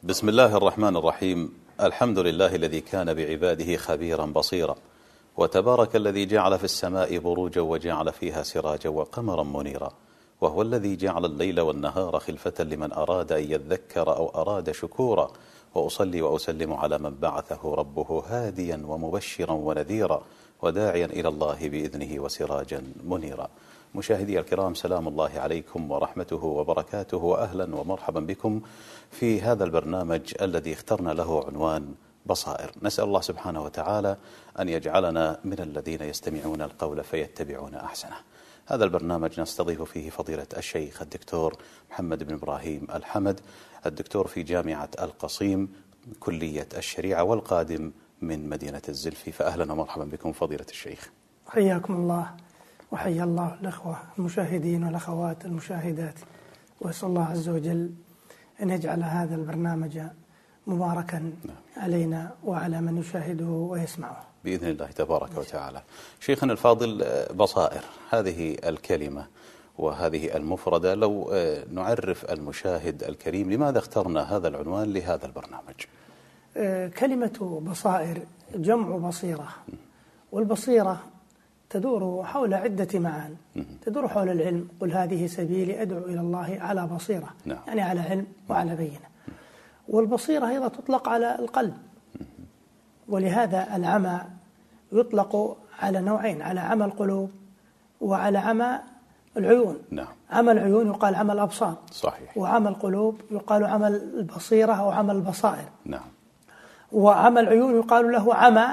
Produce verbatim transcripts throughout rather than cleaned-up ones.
بسم الله الرحمن الرحيم. الحمد لله الذي كان بعباده خبيرا بصيرا، وتبارك الذي جعل في السماء بروجا وجعل فيها سراجا وقمرا منيرا، وهو الذي جعل الليل والنهار خلفة لمن أراد أن يذكر أو أراد شكورا. وأصلي وأسلم على من بعثه ربه هاديا ومبشرا ونذيرا وداعيا إلى الله بإذنه وسراجا منيرا. مشاهدي الكرام، سلام الله عليكم ورحمته وبركاته، وأهلا ومرحبا بكم في هذا البرنامج الذي اخترنا له عنوان بصائر. نسأل الله سبحانه وتعالى أن يجعلنا من الذين يستمعون القول فيتبعون أحسنه. هذا البرنامج نستضيف فيه فضيلة الشيخ الدكتور محمد بن إبراهيم الحمد، الدكتور في جامعة القصيم كلية الشريعة والقادم من مدينة الزلفي. فأهلا ومرحبا بكم فضيلة الشيخ. حياكم الله وحيا الله الأخوة المشاهدين والأخوات المشاهدات، وأسأل الله عز وجل أن يجعل هذا البرنامج مباركا نعم. علينا وعلى من يشاهده ويسمعه بإذن الله تبارك وتعالى. شيخنا الفاضل، بصائر هذه الكلمة وهذه المفردة، لو نعرف المشاهد الكريم لماذا اخترنا هذا العنوان لهذا البرنامج؟ كلمة بصائر جمع بصيرة، والبصيرة تدور حول عدة معان. تدور حول العلم، قل هذه سبيلي أدعو إلى الله على بصيرة، نعم. يعني على علم وعلى بينة. والبصيرة أيضا تطلق على القلب، ولهذا العمى يطلق على نوعين، على عمى القلوب وعلى عمى العيون. نعم. عمى العيون يقال عمى الأبصار، صحيح. وعمى القلوب يقال عمى البصيرة أو عمى البصائر. نعم. وعمى العيون يقال له عمى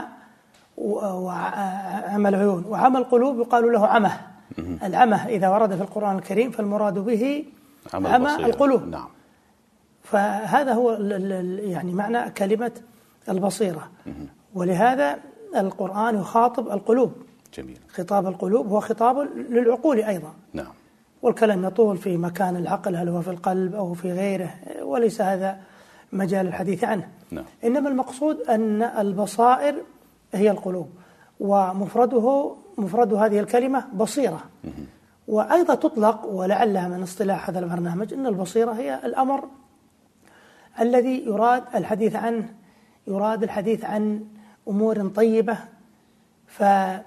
وعمى العيون، وعمى القلوب يقال له عمى. العمى إذا ورد في القرآن الكريم فالمراد به عمى, عمى القلوب. نعم. فهذا هو يعني معنى كلمة البصيرة. ولهذا القرآن يخاطب القلوب. جميل. خطاب القلوب هو خطاب للعقول أيضا. نعم. والكلام يطول في مكان العقل، هل هو في القلب أو في غيره، وليس هذا مجال الحديث عنه. نعم. إنما المقصود أن البصائر هي القلوب، ومفرده مفرد هذه الكلمة بصيرة. وأيضا تطلق، ولعلها من اصطلاح هذا البرنامج، أن البصيرة هي الأمر الذي يراد الحديث عنه، يراد الحديث عن أمور طيبة، فيراد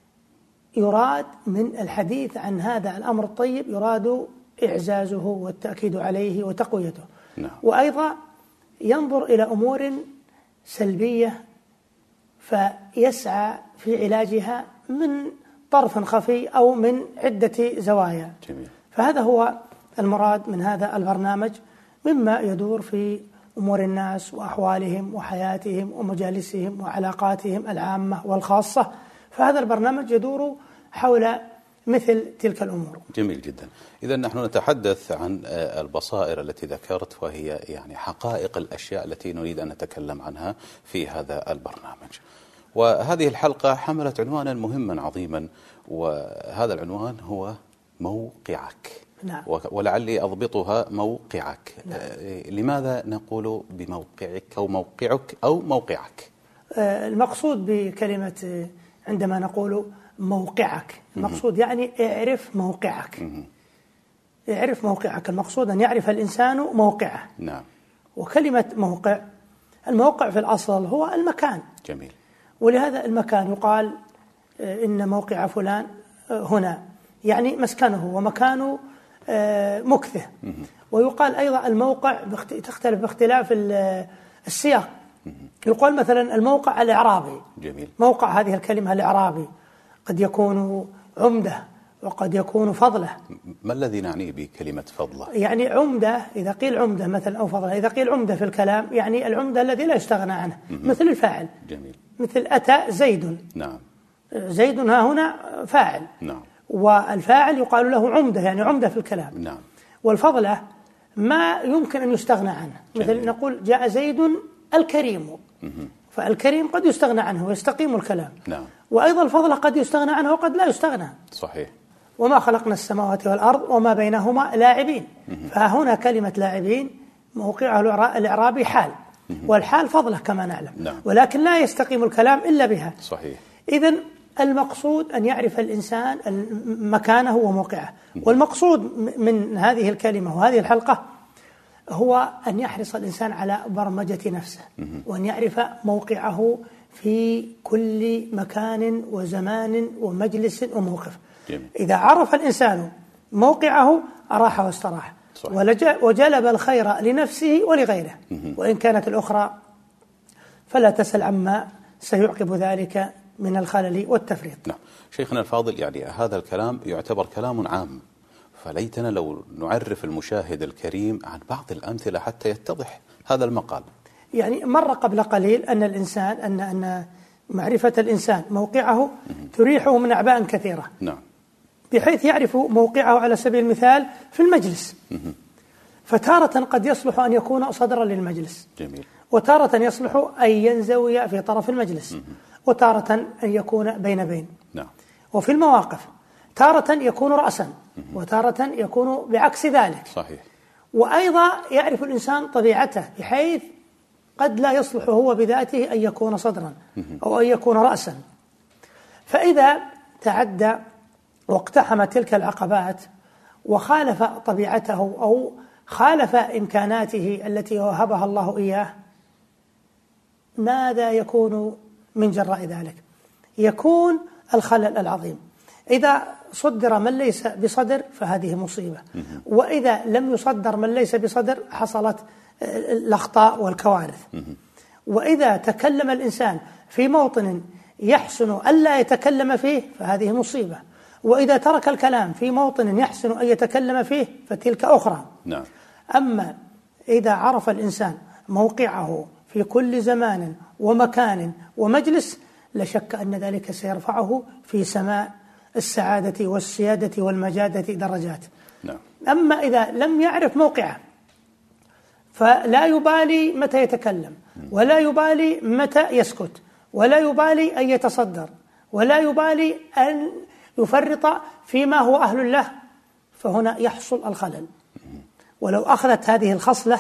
من الحديث عن هذا الأمر الطيب يراد إعزازه والتأكيد عليه وتقويته. نعم. وأيضا ينظر إلى أمور سلبية فيسعى في علاجها من طرف خفي أو من عدة زوايا. جميل. فهذا هو المراد من هذا البرنامج، مما يدور في أمور الناس وأحوالهم وحياتهم ومجالسهم وعلاقاتهم العامة والخاصة. فهذا البرنامج يدور حول مثل تلك الأمور. جميل جدا. إذا نحن نتحدث عن البصائر التي ذكرت، وهي يعني حقائق الأشياء التي نريد أن نتكلم عنها في هذا البرنامج. وهذه الحلقة حملت عنوانا مهما عظيما، وهذا العنوان هو موقعك. نعم. ولعلي أضبطها موقعك. نعم. لماذا نقول بموقعك أو موقعك أو موقعك؟ المقصود بكلمة عندما نقول موقعك، المقصود يعني اعرف موقعك. اعرف موقعك، المقصود أن يعرف الإنسان موقعه. نعم. وكلمة موقع، الموقع في الأصل هو المكان. جميل. ولهذا المكان يقال إن موقع فلان هنا، يعني مسكنه ومكانه مكثه. ويقال أيضا الموقع تختلف باختلاف السياق. يقال مثلا الموقع الإعرابي. جميل. موقع هذه الكلمة الإعرابي قد يكون عمدة وقد يكون فضلة. ما الذي نعنيه بكلمة فضلة؟ يعني عمدة، إذا قيل عمدة مثلا أو فضلة، إذا قيل عمدة في الكلام يعني العمدة الذي لا يستغنى عنه. مثل الفاعل. جميل. مثل أتى زيد. نعم. زيد ها هنا فاعل. نعم. والفاعل يقال له عمدة، يعني عمدة في الكلام. نعم. والفضلة ما يمكن أن يستغنى عنه. جميل. مثل نقول جاء زيد الكريم. فالكريم قد يستغنى عنه ويستقيم الكلام. نعم. وأيضا الفضلة قد يستغنى عنه وقد لا يستغنى. صحيح. وما خلقنا السماوات والأرض وما بينهما لاعبين. فهنا كلمة لاعبين موقعه الإعرابي حال، والحال فضلة كما نعلم. نعم. ولكن لا يستقيم الكلام إلا بها. صحيح. إذن المقصود أن يعرف الإنسان مكانه وموقعه. والمقصود من هذه الكلمة وهذه الحلقة هو أن يحرص الإنسان على برمجة نفسه، وأن يعرف موقعه في كل مكان وزمان ومجلس وموقف. جميل. إذا عرف الإنسان موقعه أراح واستراح، وجلب الخير لنفسه ولغيره، وإن كانت الأخرى فلا تسل عما سيعقب ذلك من الخلل والتفريط. نعم. شيخنا الفاضل، يعني هذا الكلام يعتبر كلام عام، فليتنا لو نعرف المشاهد الكريم عن بعض الأمثلة حتى يتضح هذا المقال. يعني مر قبل قليل أن الإنسان أن أن معرفة الإنسان موقعه تريحه من أعباء كثيرة. نعم. بحيث يعرف موقعه على سبيل المثال في المجلس، فتارة قد يصلح أن يكون صدرا للمجلس. جميل. وتارة يصلح أن ينزوي في طرف المجلس، وتارة أن يكون بين بين. نعم. وفي المواقف تارة يكون رأسا، وتارة يكون بعكس ذلك. صحيح. وأيضا يعرف الإنسان طبيعته، بحيث قد لا يصلح هو بذاته أن يكون صدرا أو أن يكون رأسا. فإذا تعدى واقتحم تلك العقبات وخالف طبيعته أو خالف إمكاناته التي وهبها الله إياه، ماذا يكون من جراء ذلك؟ يكون الخلل العظيم. إذا صدر من ليس بصدر فهذه مصيبة، وإذا لم يصدر من ليس بصدر حصلت الأخطاء والكوارث. وإذا تكلم الإنسان في موطن يحسن ألا يتكلم فيه فهذه مصيبة، وإذا ترك الكلام في موطن يحسن أن يتكلم فيه فتلك أخرى. نعم. أما إذا عرف الإنسان موقعه في كل زمان ومكان ومجلس لا شك أن ذلك سيرفعه في سماء السعادة والسيادة والمجادة درجات. نعم. أما إذا لم يعرف موقعه فلا يبالي متى يتكلم، ولا يبالي متى يسكت، ولا يبالي أن يتصدر، ولا يبالي أن يفرط فيما هو أهل له، فهنا يحصل الخلل. ولو أخذت هذه الخصلة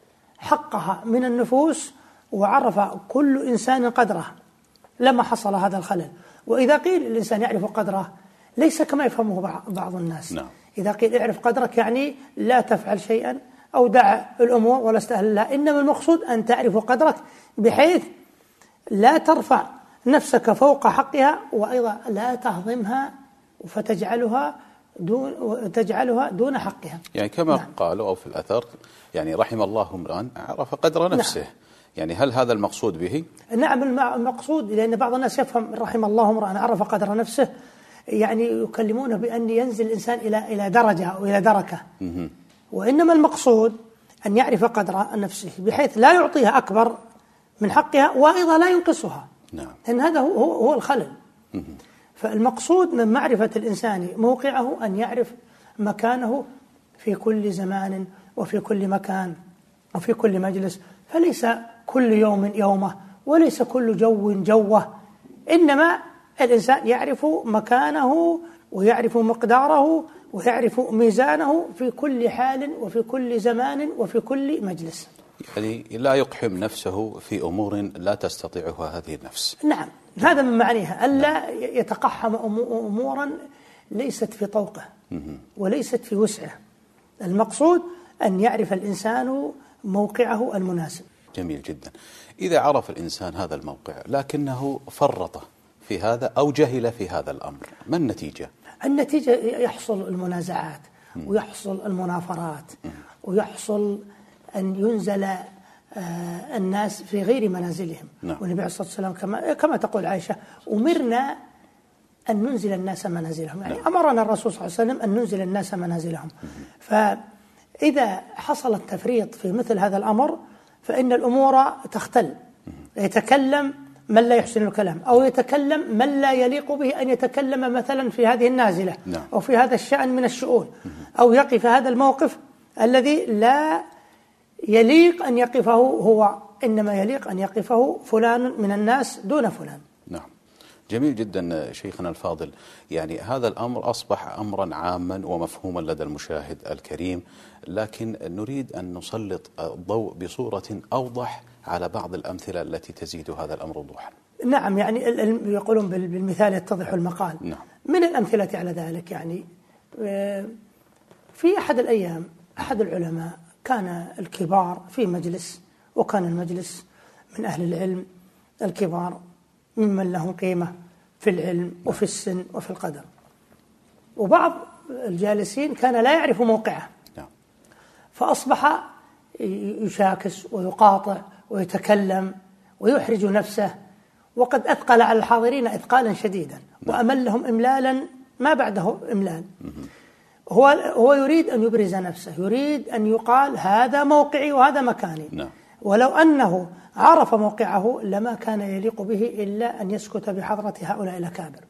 حقها من النفوس وعرف كل إنسان قدره لما حصل هذا الخلل. وإذا قيل الإنسان يعرف قدره ليس كما يفهمه بعض الناس. نعم. إذا قيل اعرف قدرك يعني لا تفعل شيئا أو دع الأمور ولا استهل لها، إنما المقصود أن تعرف قدرك بحيث لا ترفع نفسك فوق حقها، وأيضا لا تهضمها فتجعلها دون تجعلها دون حقها. يعني كما نعم. قالوا أو في الأثر يعني رحم الله امرأ عرف قدر نفسه. نعم. يعني هل هذا المقصود به؟ نعم المقصود، لأن بعض الناس يفهم رحم الله امرأ عرف قدر نفسه يعني يكلمونه بأن ينزل الإنسان إلى إلى درجة أو إلى دركة. وإنما المقصود أن يعرف قدر نفسه بحيث لا يعطيها أكبر من حقها وأيضا لا ينقصها. نعم. لأن هذا هو هو الخلل. فالمقصود من معرفة الإنسان موقعه أن يعرف مكانه في كل زمان وفي كل مكان وفي كل مجلس، فليس كل يوم يومه وليس كل جو جوه، إنما الإنسان يعرف مكانه ويعرف مقداره ويعرف ميزانه في كل حال وفي كل زمان وفي كل مجلس. يعني لا يقحم نفسه في أمور لا تستطيعها هذه النفس. نعم، هذا من معانيها، ألا يتقحم أمورا ليست في طوقه وليست في وسعه. المقصود أن يعرف الإنسان موقعه المناسب. جميل جدا. إذا عرف الإنسان هذا الموقع لكنه فرط في هذا أو جهل في هذا الأمر، ما النتيجة؟ النتيجة يحصل المنازعات ويحصل المنافرات ويحصل أن ينزل الناس في غير منازلهم. نعم. والنبي عليه الصلاة والسلام كما كما تقول عائشة أمرنا أن ننزل الناس منازلهم، يعني نعم. أمرنا الرسول صلى الله عليه وسلم أن ننزل الناس منازلهم. فإذا حصل التفريط في مثل هذا الأمر فإن الأمور تختل. يتكلم من لا يحسن الكلام أو يتكلم من لا يليق به أن يتكلم مثلا في هذه النازلة. نعم. أو في هذا الشأن من الشؤون، أو يقف هذا الموقف الذي لا يليق أن يقفه هو، إنما يليق أن يقفه فلان من الناس دون فلان. نعم. جميل جدا شيخنا الفاضل. يعني هذا الأمر أصبح أمرا عاما ومفهوما لدى المشاهد الكريم، لكن نريد أن نسلط الضوء بصورة أوضح على بعض الأمثلة التي تزيد هذا الأمر وضوحا. نعم، يعني يقولون بالمثال يتضح المقال. نعم. من الأمثلة على ذلك، يعني في أحد الأيام أحد العلماء كان الكبار في مجلس، وكان المجلس من أهل العلم الكبار ممن لهم قيمة في العلم وفي السن وفي القدر، وبعض الجالسين كان لا يعرف موقعه، فأصبح يشاكس ويقاطع ويتكلم ويحرج نفسه، وقد أثقل على الحاضرين إثقالا شديدا وأملهم إملالا ما بعده إملال. هو هو يريد أن يبرز نفسه، يريد أن يقال هذا موقعي وهذا مكاني، ولو أنه عرف موقعه لما كان يليق به إلا أن يسكت بحضرة هؤلاء الأكابر.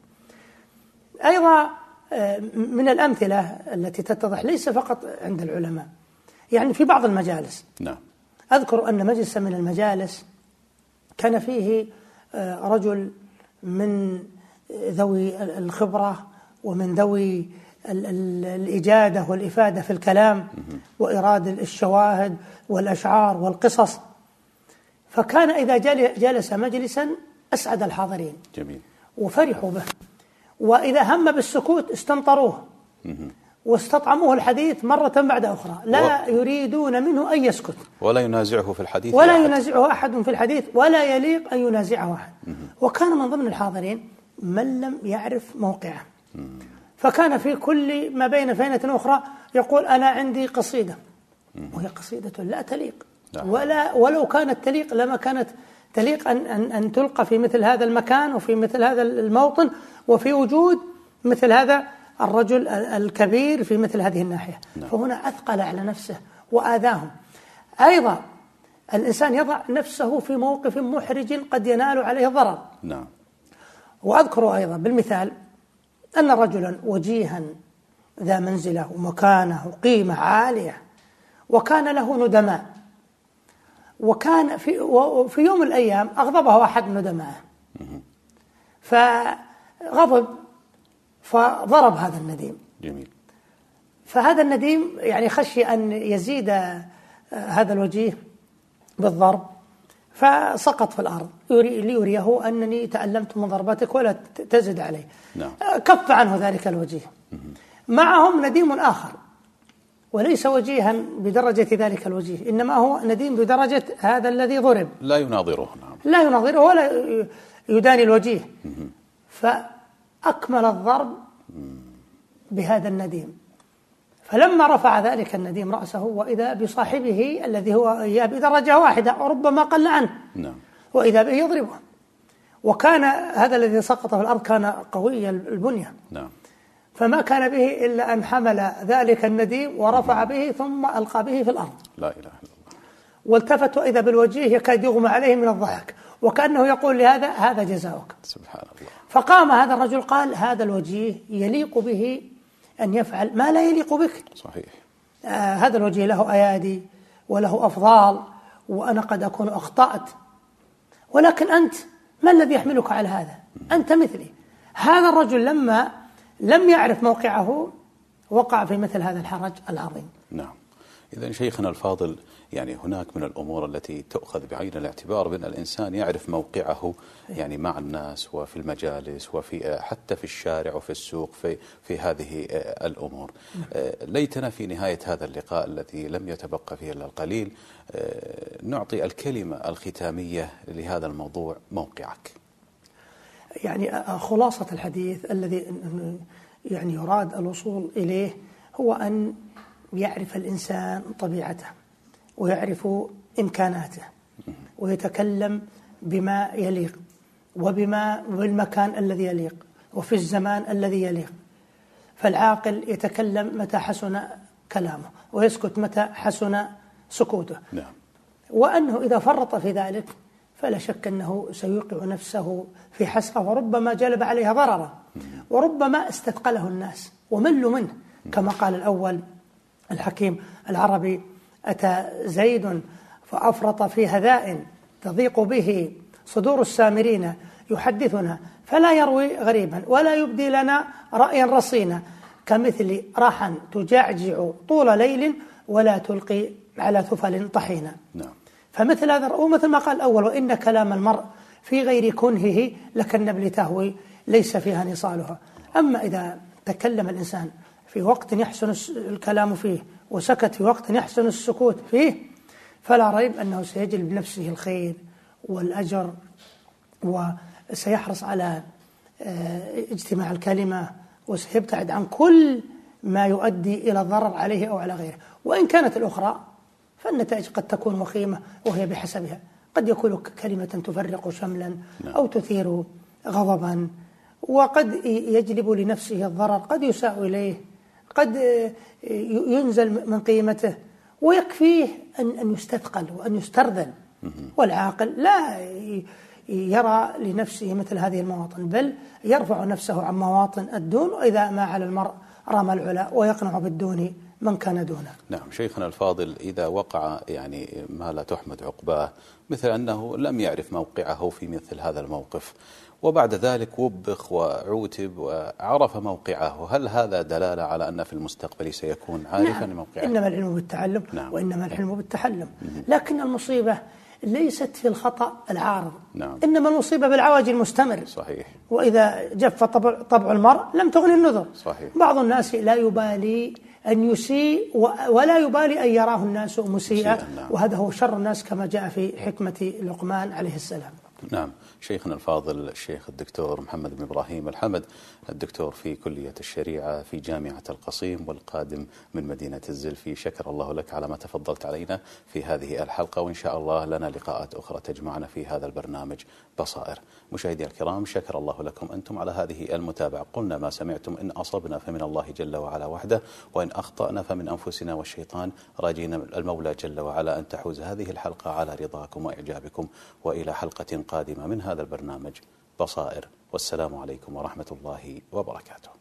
أيضا من الأمثلة التي تتضح ليس فقط عند العلماء، يعني في بعض المجالس. نعم. أذكر أن مجلس من المجالس كان فيه رجل من ذوي الخبرة ومن ذوي الإجادة والإفادة في الكلام وإرادة الشواهد والأشعار والقصص، فكان إذا جلس مجلسا أسعد الحاضرين. جميل. وفرحوا به، وإذا هم بالسكوت استمطروه واستطعموه الحديث مرة بعد أخرى، لا و... يريدون منه أن يسكت، ولا ينازعه في الحديث، ولا ينازعه أحد في الحديث، ولا يليق أن ينازعه أحد. وكان من ضمن الحاضرين من لم يعرف موقعه، فكان في كل ما بين فينة أخرى يقول أنا عندي قصيدة، وهي قصيدة لا تليق، ولا ولو كانت تليق لما كانت تليق أن, أن, أن تلقى في مثل هذا المكان وفي مثل هذا الموطن وفي وجود مثل هذا الرجل الكبير في مثل هذه الناحية. نعم. فهنا أثقل على نفسه وآذاهم. أيضا الإنسان يضع نفسه في موقف محرج قد ينال عليه ضرر. نعم. وأذكر أيضا بالمثال أن رجلا وجيها ذا منزله ومكانه وقيمة عالية، وكان له ندماء، وكان في, وفي يوم من الأيام أغضبه أحد ندمائه، فغضب فضرب هذا النديم. جميل. فهذا النديم يعني خشي أن يزيد هذا الوجيه بالضرب، فسقط في الأرض ليريه أنني تألمت من ضربتك ولا تزد عليه. نعم. كف عنه ذلك الوجيه. معهم نديم آخر وليس وجيها بدرجة ذلك الوجيه، إنما هو نديم بدرجة هذا الذي ضرب، لا يناظره. نعم. لا يناظره ولا يداني الوجيه. فأكمل الضرب بهذا النديم، فلما رفع ذلك النديم رأسه وإذا بصاحبه الذي هو إياه بدرجة واحدة وربما قل عنه. نعم. وإذا به يضربه، وكان هذا الذي سقط في الأرض كان قوي البنية. نعم. فما كان به إلا أن حمل ذلك النديم ورفع به ثم ألقى به في الأرض. لا إله إلا الله. والتفت وإذا بالوجيه يكاد يغمى عليه من الضحك، وكأنه يقول لهذا هذا جزاؤك. سبحان الله. فقام هذا الرجل قال هذا الوجيه يليق به أن يفعل ما لا يليق بك. صحيح. آه هذا الوجيه له أيادي وله أفضال، وأنا قد أكون أخطأت، ولكن أنت ما الذي يحملك على هذا؟ أنت مثلي. هذا الرجل لما لم يعرف موقعه وقع في مثل هذا الحرج العظيم. نعم. إذن شيخنا الفاضل، يعني هناك من الأمور التي تؤخذ بعين الاعتبار بأن الإنسان يعرف موقعه، يعني مع الناس وفي المجالس وفي حتى في الشارع وفي السوق في في هذه الأمور. ليتنا في نهاية هذا اللقاء الذي لم يتبقى فيه إلا القليل نعطي الكلمة الختامية لهذا الموضوع، موقعك. يعني خلاصة الحديث الذي يعني يراد الوصول إليه هو أن يعرف الإنسان طبيعته ويعرف إمكاناته ويتكلم بما يليق وبما بالمكان الذي يليق وفي الزمان الذي يليق. فالعاقل يتكلم متى حسن كلامه ويسكت متى حسن سكوته. نعم. وأنه إذا فرط في ذلك فلا شك أنه سيوقع نفسه في حسرة، وربما جلب عليها ضررا، وربما استثقله الناس وملوا منه، كما قال الأول الحكيم العربي: أتى زيد فأفرط في هذاء تضيق به صدور السامرين يحدثنا فلا يروي غريبا ولا يبدي لنا رأيا رصينا كمثل راحا تجعجع طول ليل ولا تلقي على ثفل طحينا. نعم. فمثل هذا، ومثل ما قال الأول: وإن كلام المرء في غير كنهه لكالنبل تهوي ليس فيها نصالها. أما إذا تكلم الإنسان في وقت يحسن الكلام فيه وسكت في وقت يحسن السكوت فيه، فلا ريب أنه سيجلب نفسه الخير والأجر، وسيحرص على اجتماع الكلمة، وسيبتعد عن كل ما يؤدي إلى الضرر عليه أو على غيره. وإن كانت الأخرى فالنتائج قد تكون وخيمة وهي بحسبها، قد يكون كلمة تفرق شملا أو تثير غضبا، وقد يجلب لنفسه الضرر، قد يساء إليه، قد ينزل من قيمته، ويكفيه أن يستثقل وأن يسترذل. والعاقل لا يرى لنفسه مثل هذه المواطن، بل يرفع نفسه عن مواطن الدون، وإذا ما على المرء رمى العلا ويقنع بالدون من كان دونه. نعم شيخنا الفاضل، إذا وقع يعني ما لا تحمد عقباه، مثل أنه لم يعرف موقعه في مثل هذا الموقف، وبعد ذلك وبخ وعوتب وعرف موقعه، هل هذا دلالة على أن في المستقبل سيكون عارفا نعم. موقعه؟ إنما العلم بالتعلم. نعم. وإنما الحلم بالتحلم. لكن المصيبة ليست في الخطأ العارض. نعم. إنما المصيبة بالعواج المستمر. صحيح. وإذا جف طبع, طبع المرء لم تغني النذر. صحيح. بعض الناس لا يبالي أن يسيء ولا يبالي أن يراه الناس مسيئا. نعم. وهذا هو شر الناس كما جاء في حكمة لقمان عليه السلام. نعم شيخنا الفاضل الشيخ الدكتور محمد بن إبراهيم الحمد، الدكتور في كلية الشريعة في جامعة القصيم والقادم من مدينة الزلفي، شكر الله لك على ما تفضلت علينا في هذه الحلقة، وإن شاء الله لنا لقاءات أخرى تجمعنا في هذا البرنامج بصائر. مشاهدي الكرام، شكر الله لكم أنتم على هذه المتابعة. قلنا ما سمعتم، إن أصبنا فمن الله جل وعلا وحده، وإن أخطأنا فمن أنفسنا والشيطان، راجين المولى جل وعلا أن تحوز هذه الحلقة على رضاكم وإعجابكم. وإلى حلقة قادمة من هذا البرنامج بصائر، والسلام عليكم ورحمة الله وبركاته.